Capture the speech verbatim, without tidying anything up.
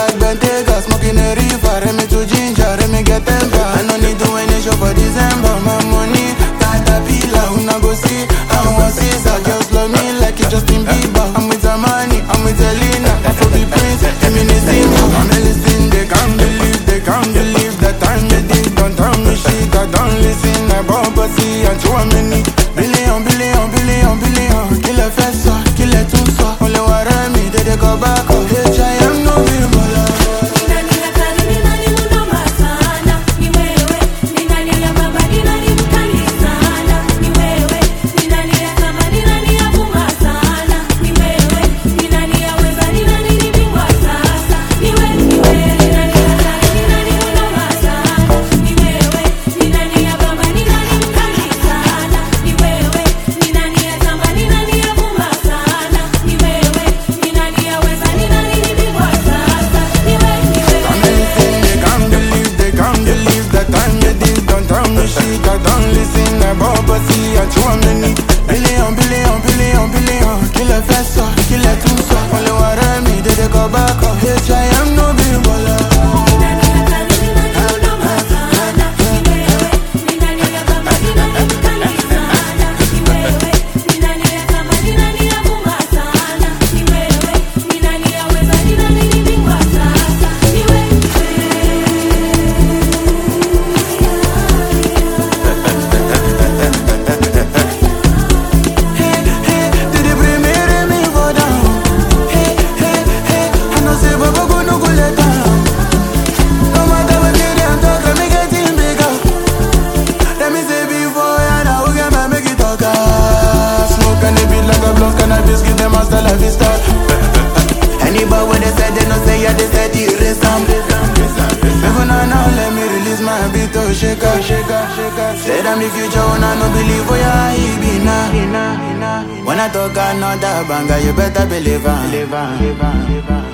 like Bentayga, smoking a reefer, me to ginger, me get temper. I no need to any show for December. My money, caterpillar, who na go see? I want Caesar, just love me like you Justin Bieber. I'm with Amani, I'm with Elena, Afro the Prince, Eminesimo. I'm listening, they can't believe, they can't believe that time they did. Don't tell me shit, I don't listen. I bump a see and show a many billion, billion, billion, billion. Kill a fessa, kill a tunsa. Only what I mean, they they go back. Oh, bitch, I am no bipolar. I don't listen, I bump a see and show a many billion, billion, billion, billion. Kill a fessa, kill a tunsa. Only what I need, they go back. Oh, bitch, I am no bipolar. Anybody when they said they no say yeah they said you raise them. Even now let me release my beat oh shaker shaker shaker. Say that me future when I no believe for ya he be now. When I talk another banger you better believe it.